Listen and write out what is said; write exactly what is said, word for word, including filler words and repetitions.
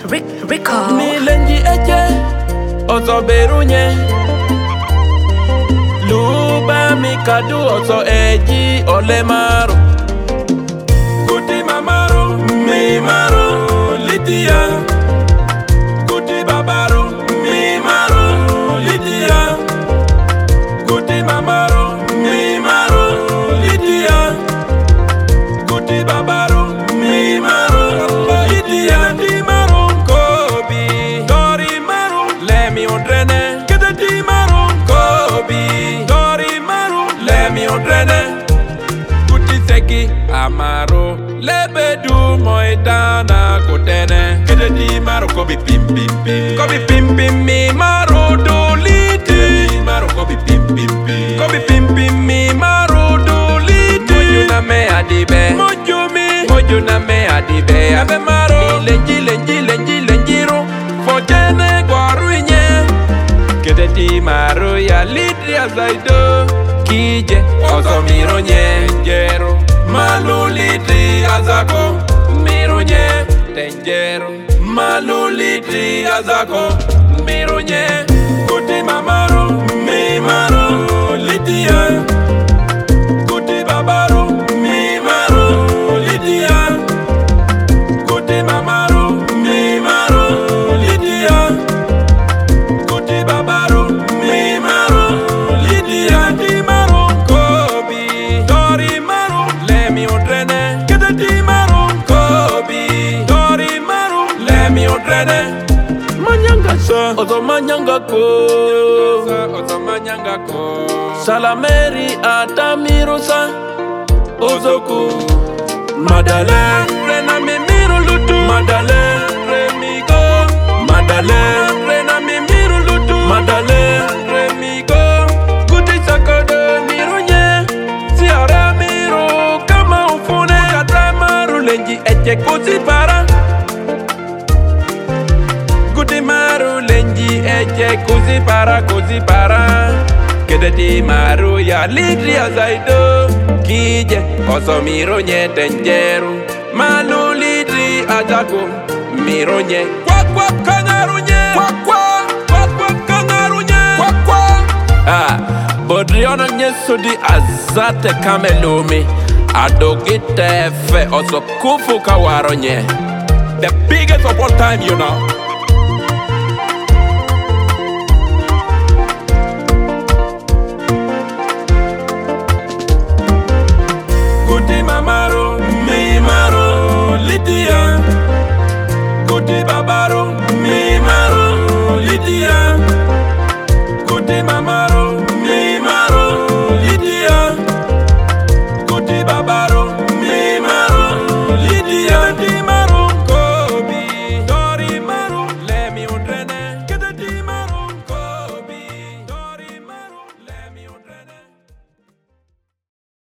Rick, Rico. Mi lenji eche, oso berunye. Luba mi kadu oso eji ole maro. Kuti mamaro, mi maro, litia. Kuti babaro, mi maro, litia. Kuti mamaro, mi maro, litia. Kuti babaro, mi maro, litia. Di maro kobi, dori maro, le mi ondrene. Kete di maro kobi, dori maro, le mi ondrene. Kuti seki amaro, lebe du moidana kutene. Kete di maro kobi pim pim pim, kobi pim pim mi maro doliti. Maro kobi pim pim pim, kobi pim pim mi maro doliti. Mojo na me adibe, mojo mi, mojo na me adibe. Abe maro, lenji lenji lenji lenjiro, fojene gwaruinye. Kete di maro ya lidi azaido, kije oso miro nye njero. Malu lidi azako, miro nye tenjero. Malu lidi azako, miro nye. Kuti mamaro, mi maro, lidia. Kuti babaro, mi maro, lidia. Kuti mamaro, mi maro, lidia. Kuti babaro, mi maro, lidia. Di maro kobi, dori maro, le mi ondrene. Kete di maro kobi, dori maro, le mi ondrene. Manyanga sa, ozo manyanga ko, ozo manyanga ko. Salameri atamiro sa, ozo ku. Madalen, rena mi miro lutu. Madalen, remigo. Madalen, rena mi miro lutu. Madalen, remigo. Kuti sakode miro nye, si ara miro kama ufune. Kata maru lenji eche kusi para. Kuti maru lenji eche kusi para kusi para. Kete di maru ya lidri azaido, kije oso miro nye tenjeru. Malu lidri azako miro nye. Kwa kwa kangaru nye, kwa kwa kwa kwa kangaru nye, kwa kwa. Ah, bodriona nye sudi azate kamelumi. Adogite fe oso kufu kawaro nye. The biggest of all time, you know. Kuti mamaro, mi maro, litia. Kuti baba.